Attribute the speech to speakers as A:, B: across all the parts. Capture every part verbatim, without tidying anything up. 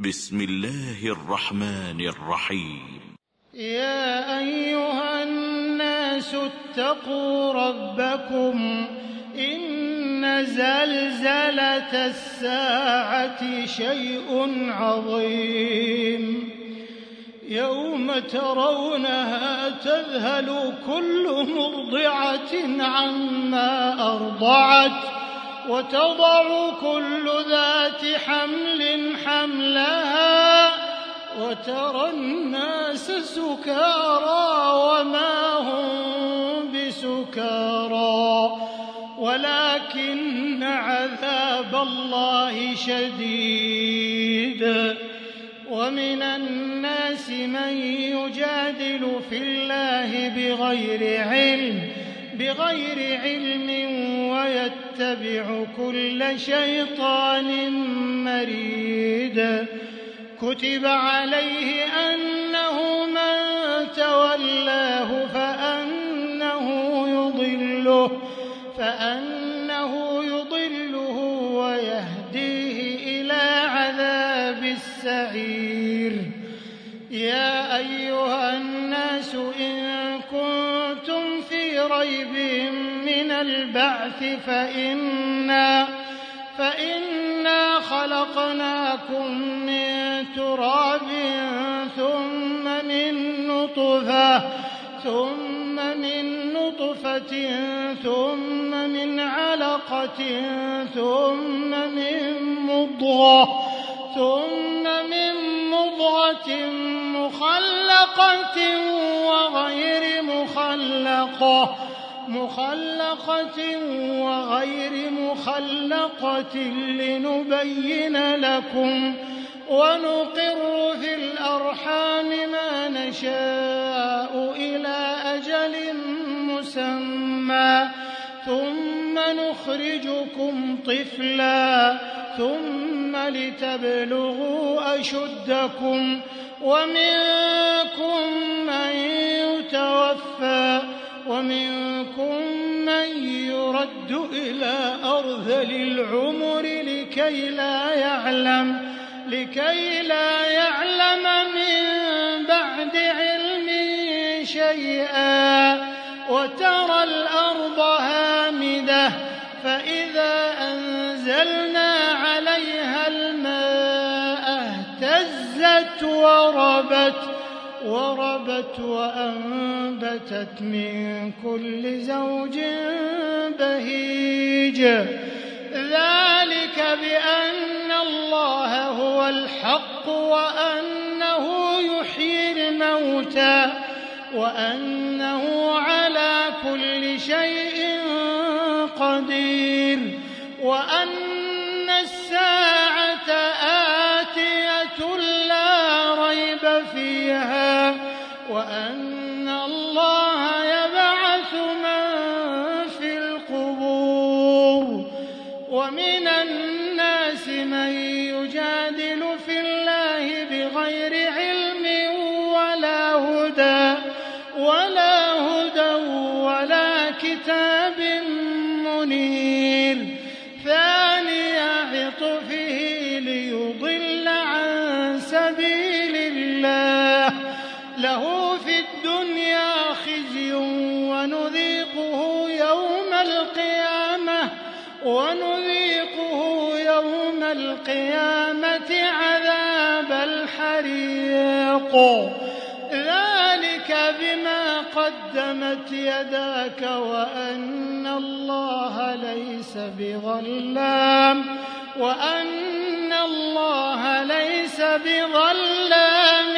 A: بسم الله الرحمن الرحيم.
B: يا أيها الناس اتقوا ربكم إن زلزلة الساعة شيء عظيم يوم ترونها تذهل كل مرضعة عما أرضعت وتضع كل ذات حمل حملها وترى الناس سكارى وما هم بسكارى ولكن عذاب الله شديد. ومن الناس من يجادل في الله بغير علم بغير علم ويتبع كل شيطان مريد. كتب عليه أنه من تولاه فأنه يضله فأنه يضله ويهديه إلى عذاب السعير. يا أيها الناس إن كنتم في ريب من البعث فإنا فإنا خلقناكم من تراب ثم من نطفة ثم من نطفة ثم من علقة ثم من مضغة ثم من مضغة مخلقة وغير مخلقة مخلقة وغير مخلقة لنبين لكم ونقر في الأرحام ما نشاء إلى أجل مسمى ثم نخرجكم طفلا ثم لتبلغوا أشدكم ومنكم من يتوفى ومنكم من يرد إلى أرذل العمر لكي لا يعلم لكي لا يعلم من بعد علم شيئا وترى الأرض هامدة فإذا أنزلنا عليها الماء اهتزت وربت وربت وأنبتت من كل زوج بهيج. ذلك بأن الله هو الحق وأنه يحيي الموتى وأنه على كل شيء قدير وأن الساعة آتية لا ريب فيها وأن الله يبعث من في القبور. ومن الناس من يجادل في الله بغير علم ولا هدى ولا هدى ولا كتاب منير. ثاني عطفه ليضل عن سبيل الله له في الدنيا خزي ونذيقه يوم القيامة ونذيقه يوم القيامة عذاب الحريق. ذلك بما قدمت يداك وأن الله ليس بظلام وأن الله ليس بظلام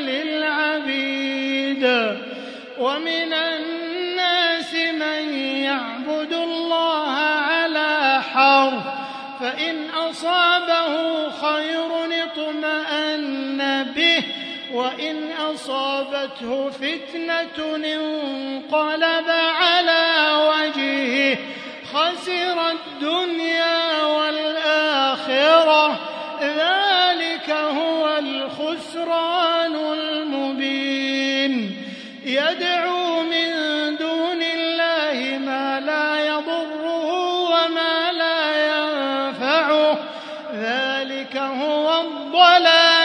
B: للعبيد. ومن الناس من يعبد الله على حرف فإن أصابه خير اطمأن به وإن أصابته فتنة انقلب على وجهه خسر الدنيا والآخرة. ذلك هو الخسران المبين. يدعو من دون الله ما لا يضره وما لا ينفعه ذلك هو الضلال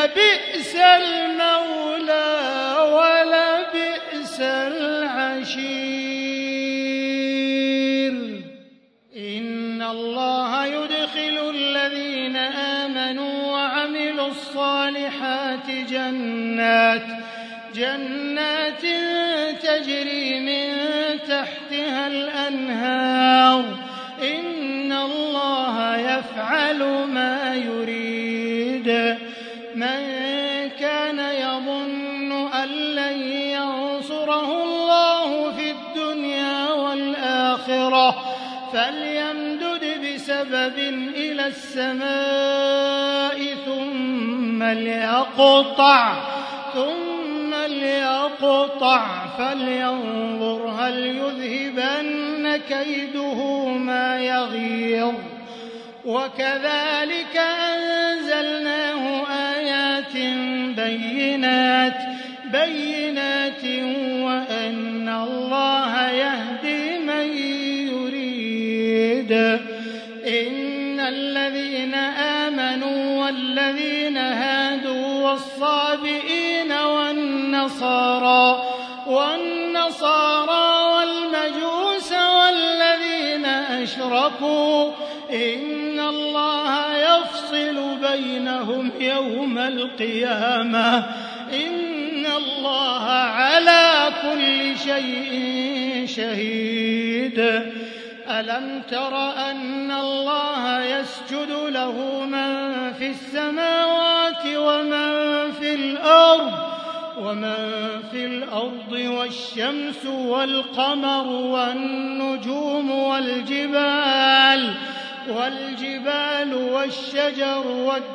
B: لبئس المولى ولبئس العشير. إن الله يدخل الذين آمنوا وعملوا الصالحات جنات جنات تجري من تحتها الأنهار. إن الله يفعل ما يريد. من كان يظن أن لن ينصره الله في الدنيا والآخرة فليمدد بسبب إلى السماء ثم ليقطع ثم ليقطع فلينظر هل يذهبن كيده ما يغيظ. وكذلك أنزلناه آيات بينات بينات وأن الله يهدي من يريد. إن الذين آمنوا والذين هادوا والصابئين والنصارى والنصارى والمجوس والذين أشركوا إن الله يفصل بينهم يوم القيامة. إن الله على كل شيء شهيد. ألم تر أن الله يسجد له من في السماوات ومن في الأرض ومن في الأرض والشمس والقمر والنجوم والجبال والجبال والشجر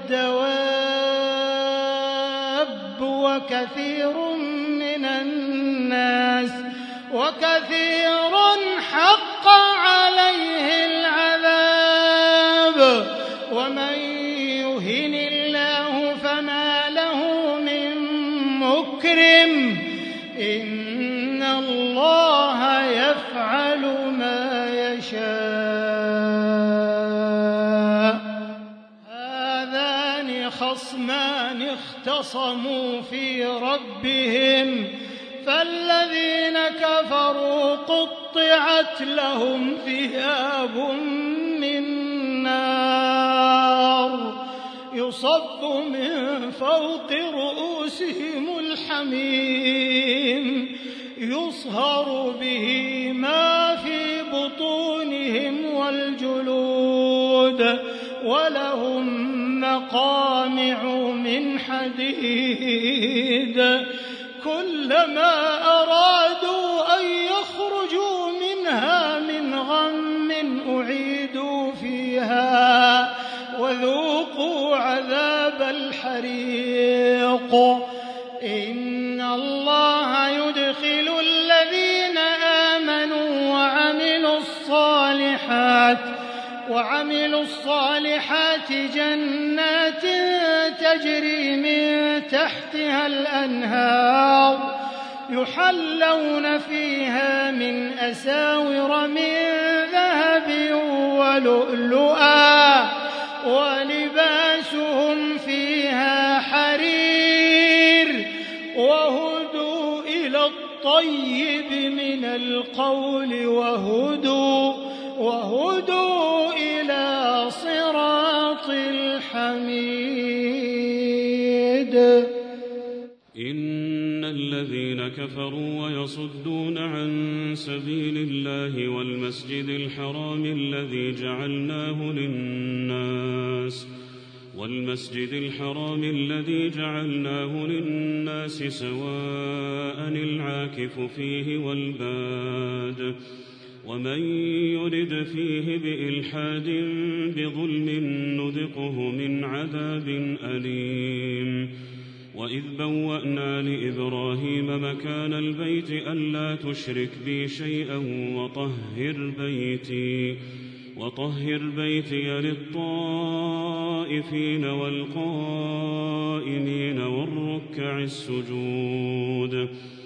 B: والدواب وكثير من الناس وكثير حق عليه العذاب. ومن يهن الله فما له من مكرم. إن الله يفعل ما يشاء. هذان خصمان اختصموا في ربهم فالذين كفروا قطعت لهم ثياب من نار يصب من فوق رؤوسهم الحميم يصهر به ما في بطونهم والجلود ولهم مقامع من حديد. كلما أرادوا أن يخرجوا منها من غم أعيدوا فيها وذوقوا عذاب الحريق. إن الله يدخل الذين آمنوا وعملوا الصالحات وعملوا الصالحات جنات تجري من تحتها الأنهار يحلون فيها من أساور من ذهب ولؤلؤا ولباسهم فيها حرير وهدوا إلى الطيب من القول وهدوا وهدوا إلى صراط الحميد.
C: إن الذين كفروا ويصدون عن سبيل الله والمسجد الحرام الذي جعلناه للناس والمسجد الحرام الذي جعلناه للناس سواء العاكف فيه والباد ومن يرد فيه بإلحاد بظلم نذقه من عذاب أليم. وإذ بوأنا لإبراهيم مكان البيت ألا تشرك بي شيئا وطهر بيتي وطهر بيتي للطائفين والقائمين والركع السجود.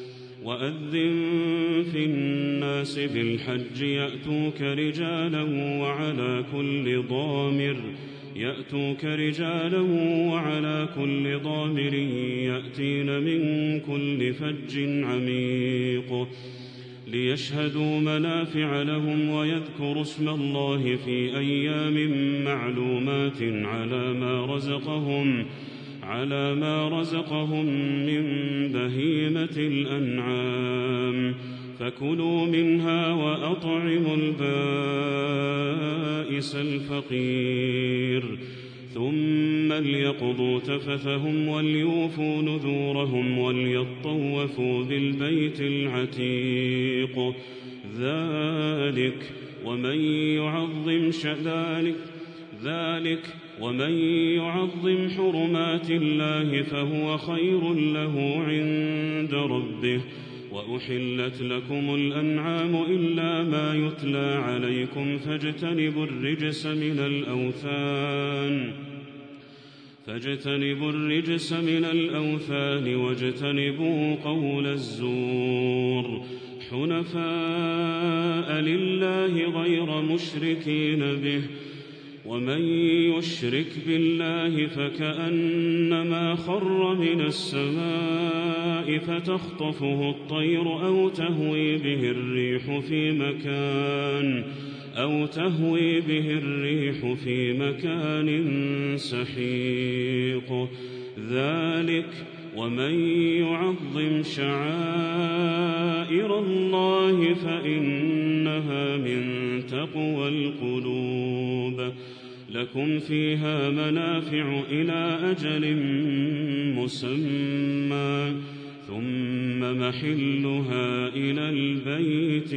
C: وأذن في الناس بالحج يأتوك رجالا وعلى كل ضامر يأتوك رجالا وعلى كل ضامر يأتين من كل فج عميق ليشهدوا منافع لهم ويذكروا اسم الله في أيام معلومات على ما رزقهم على ما رزقهم من بهيمة الأنعام فكلوا منها وأطعموا البائس الفقير ثم ليقضوا تفثهم وليوفوا نذورهم وليطوفوا بالبيت العتيق ذلك ومن يعظم ذلك ذلك ومن يعظم حرمات الله فهو خير له عند ربه وأحلت لكم الأنعام إلا ما يتلى عليكم فاجتنبوا الرجس من الأوثان فاجتنبوا الرجس من الأوثان واجتنبوا قول الزور حنفاء لله غير مشركين به ومن يشرك بالله فكأنما خر من السماء فتخطفه الطير أو تهوي به الريح في مكان أو تهوي به الريح في مكان سحيق ذلك ومن يعظم شعائر الله فإنها من تقوى القلوب لكم فيها منافع إلى أجل مسمى ثم محلها إلى البيت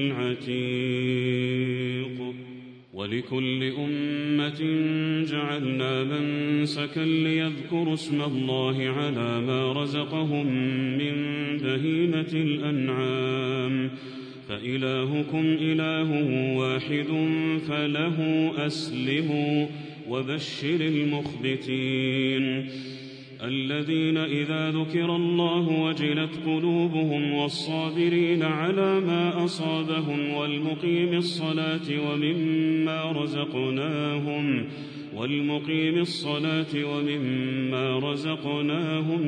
C: العتيق ولكل أمة جعلنا منسكا ليذكروا اسم الله على ما رزقهم من بهيمة الأنعام فإلهكم إله واحد فله أسلموا وبشر المخبتين الذين إذا ذكر الله وجلت قلوبهم والصابرين على ما أصابهم والمقيم الصلاة ومما رزقناهم والمقيم الصلاة ومما رزقناهم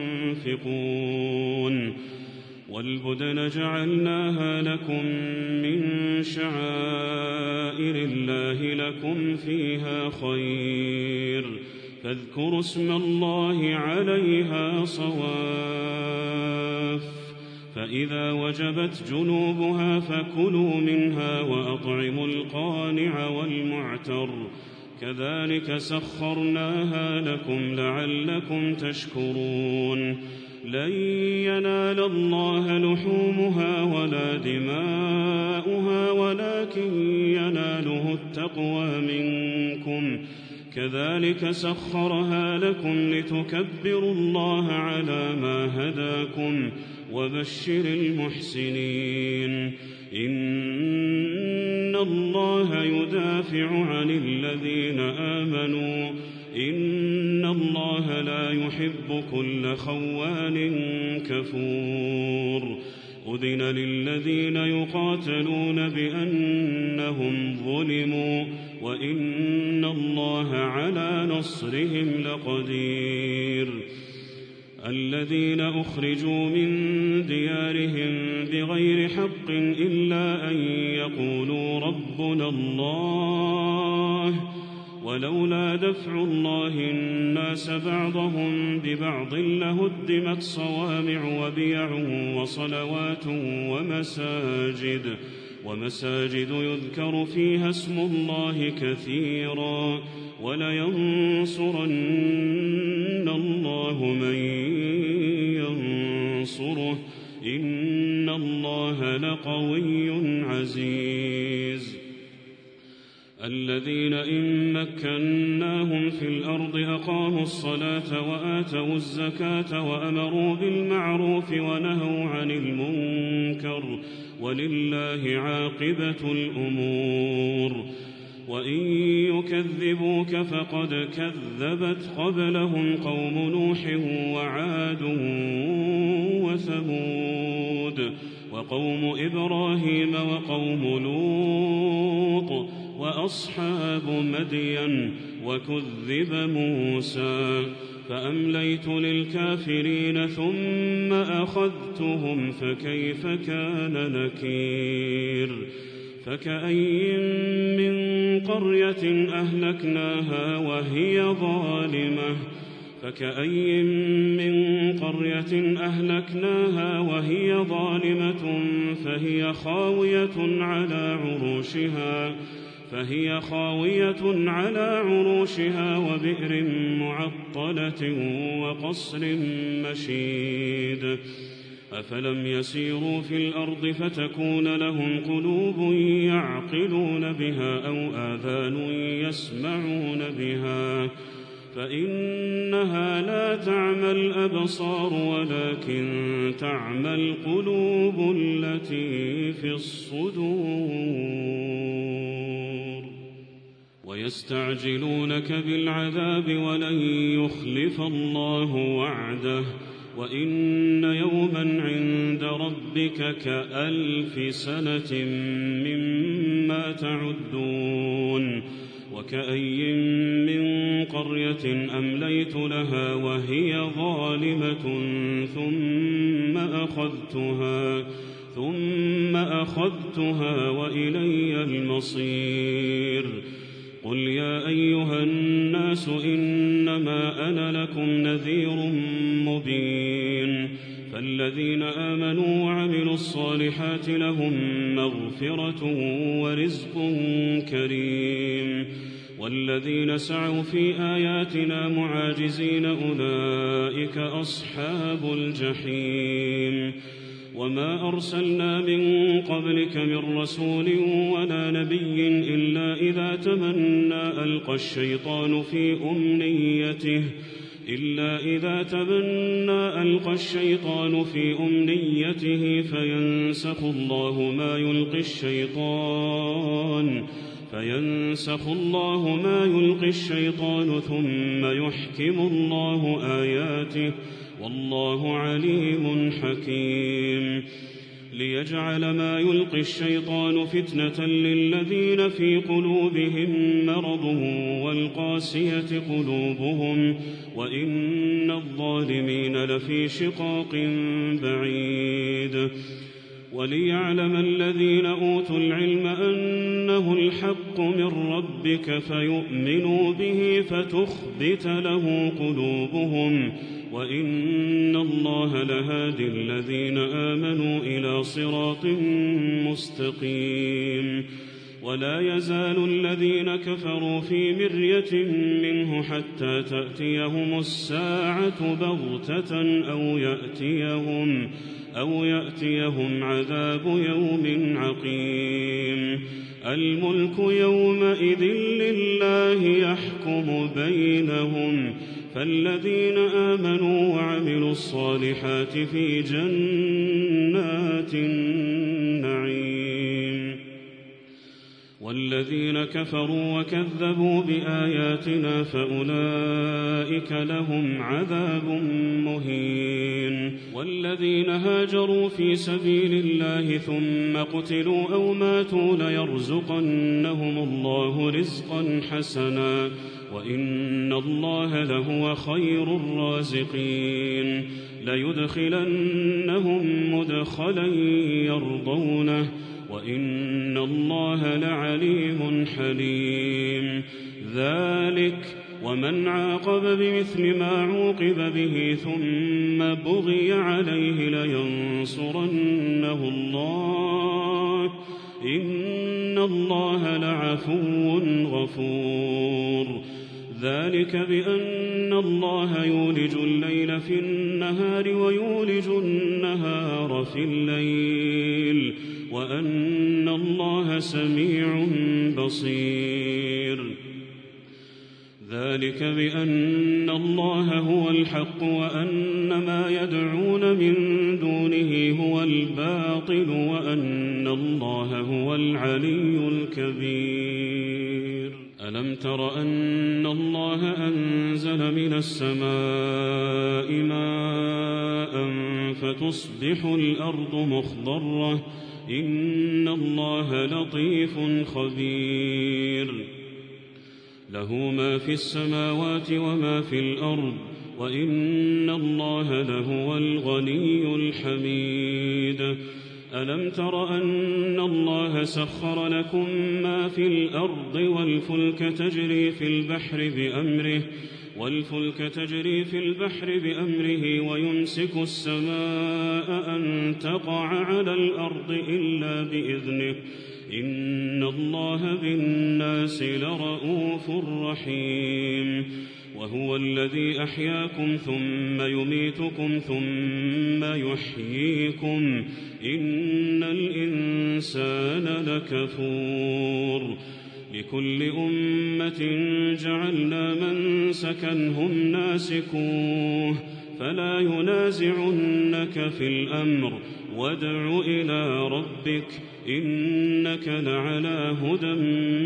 C: ينفقون والبدن جعلناها لكم من شعائر الله لكم فيها خير فاذكروا اسم الله عليها صواف فإذا وجبت جنوبها فكلوا منها وأطعموا القانع والمعتر كذلك سخرناها لكم لعلكم تشكرون لن ينال الله لحومها ولا دماؤها ولكن يناله التقوى منكم كذلك سخرها لكم لتكبروا الله على ما هداكم وبشر المحسنين إن الله يدافع عن الذين آمنوا إن الله لا يحب كل خوان كفور أذن للذين يقاتلون بأنهم ظلموا وإن الله على نصرهم لقدير الذين أخرجوا من ديارهم بغير حق إلا أن يقولوا ربنا الله ولولا دفع الله الناس بعضهم ببعض لهدمت صوامع وبيع وصلوات ومساجد ومساجد يذكر فيها اسم الله كثيرا ولينصرن الله من ينصره إن الله لقوي عزيز الذين إن مكناهم في الأرض أقاموا الصلاة وآتوا الزكاة وأمروا بالمعروف ونهوا عن المنكر ولله عاقبة الأمور وإن يكذبوك فقد كذبت قبلهم قوم نوح وعاد وثمود وقوم إبراهيم وقوم لوط وأصحاب مدين وكذب موسى فأمليت للكافرين ثم أخذتهم فكيف كان نكير فكأين من قرية أهلكناها وهي ظالمة فكأين من قرية أهلكناها وهي ظالمة فهي خاوية على عروشها فهي خاوية على عروشها وبئر معطلة وقصر مشيد أفلم يسيروا في الأرض فتكون لهم قلوب يعقلون بها أو آذان يسمعون بها فإنها لا تعمى الأبصار ولكن تعمى القلوب التي في الصدور ويستعجلونك بالعذاب ولن يخلف الله وعده وإن يوما عند ربك كألف سنة مما تعدون وكأين من قرية أمليت لها وهي ظالمة ثم أخذتها ثم أخذتها وإلي المصير قل يا أيها الناس إنما أنا لكم نذير مبين فالذين آمنوا وعملوا الصالحات لهم مغفرة ورزق كريم والذين سعوا في آياتنا معاجزين أولئك أصحاب الجحيم وما أرسلنا من قبلك من رسول ولا نبي إلا إذا تمنى ألقى الشيطان في أمنيته إلا إذا تمنى ألقى الشيطان في أمنيته فينسخ الله ما يلقي الشيطان فينسخ الله ما يلقي الشيطان ثم يحكم الله آياته والله عليم حكيم ليجعل ما يلقي الشيطان فتنة للذين في قلوبهم مرض والقاسية قلوبهم وإن الظالمين لفي شقاق بعيد وليعلم الذين أوتوا العلم أنه الحق من ربك فيؤمنوا به فتخبت له قلوبهم وإن الله لهادي الذين آمنوا إلى صراط مستقيم ولا يزال الذين كفروا في مرية منه حتى تأتيهم الساعة بغتة أو يأتيهم أو يأتيهم عذاب يوم عقيم الملك يومئذ لله يحكم بينهم فالذين آمنوا وعملوا الصالحات في جنات النعيم والذين كفروا وكذبوا بآياتنا فأولئك لهم عذاب مهين والذين هاجروا في سبيل الله ثم قتلوا أو ماتوا ليرزقنهم الله رزقا حسنا وإن الله لهو خير الرازقين ليدخلنهم مدخلا يرضونه وإن الله لعليم حليم ذلك ومن عاقب بمثل ما عوقب به ثم بغي عليه لينصرنه الله إن الله لعفو غفور ذلك بأن الله يولج الليل في النهار ويولج النهار في الليل وأن الله سميع بصير ذلك بأن الله هو الحق وأن ما يدعون من دونه هو الباطل وأن الله هو العلي الكبير ألم تر أن الله أنزل من السماء ماء فتصبح الأرض مخضرة إن الله لطيف خبير له ما في السماوات وما في الأرض وإن الله لهو الغني الحميد ألم تر أن الله سخر لكم ما في الأرض والفلك تجري في البحر بأمره والفلك تجري في البحر بأمره ويمسك السماء أن تقع على الأرض إلا بإذنه إن الله بالناس لرءوف رحيم وهو الذي أحياكم ثم يميتكم ثم يحييكم إن الإنسان لكفور لكل أمة جعلنا منسكا هم ناسكوه فلا ينازعنك في الأمر وادع إلى ربك إنك لعلى هدى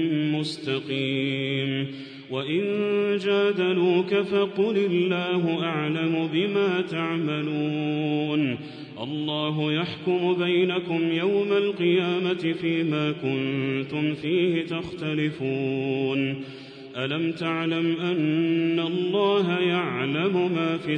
C: مستقيم وإن جادلوك فقل الله أعلم بما تعملون الله يحكم بينكم يوم القيامة فيما كنتم فيه تختلفون ألم تعلم أن الله يعلم ما في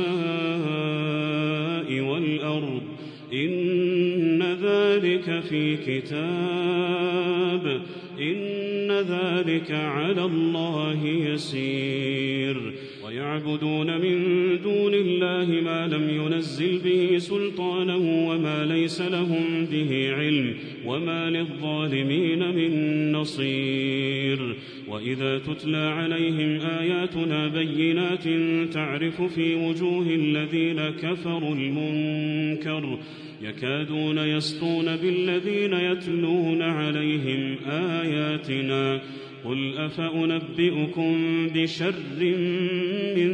C: السماء والأرض إن ذلك في كتاب إن ذلك على الله يسير ويعبدون من دون الله ما لم ينزل به سلطانا وما ليس لهم به علم وما للظالمين من نصير وإذا تتلى عليهم آياتنا بينات تعرف في وجوه الذين كفروا المنكر يكادون يسطون بالذين يتلون عليهم آياتنا قل أفأنبئكم بشر من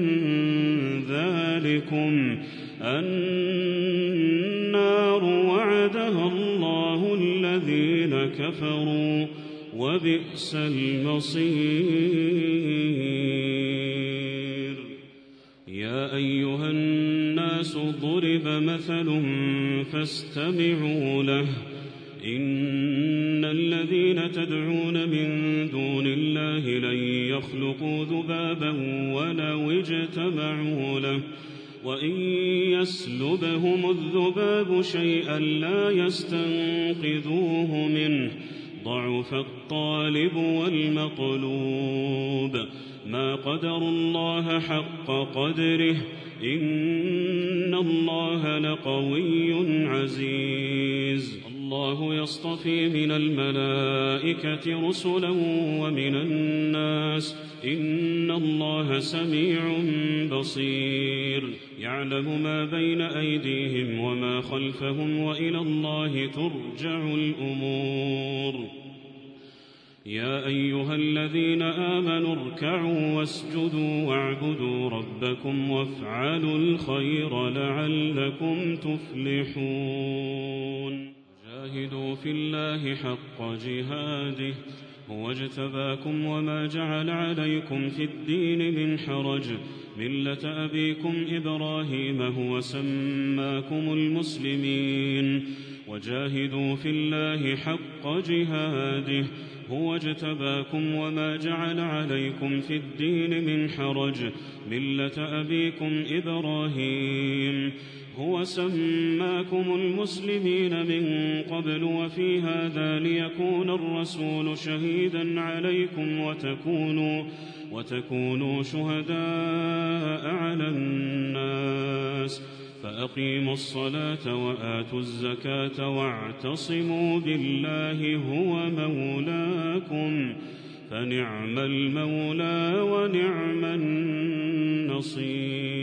C: ذلكم النار وعدها الله الذين كفروا وبئس المصير يا أيها الناس ضرب مثل فاستمعوا له إن الذين تدعون من دون الله لن يخلقوا ذبابا ولو اجتمعوا له وإن يسلبهم الذباب شيئا لا يستنقذوه منه ضعف الطالب والمطلوب ما قدروا الله حق قدره إن الله لقوي عزيز الله يصطفي من الملائكة رسلا ومن الناس إن الله سميع بصير يعلم ما بين أيديهم وما خلفهم وإلى الله ترجع الأمور يا أيها الذين آمنوا اركعوا واسجدوا واعبدوا ربكم وافعلوا الخير لعلكم تفلحون جاهدوا في الله حق جهاده هو اجتباكم وما جعل عليكم في الدين من حرج ملة أبيكم إبراهيم هو سماكم المسلمين وجاهدوا في الله حق جهاده هو اجتباكم وما جعل عليكم في الدين من حرج ملة أبيكم إبراهيم هو سماكم المسلمين من قبل وفي هذا ليكون الرسول شهيدا عليكم وتكونوا وتكونوا شهداء على الناس فأقيموا الصلاة وآتوا الزكاة واعتصموا بالله هو مولاكم فنعم المولى ونعم النصير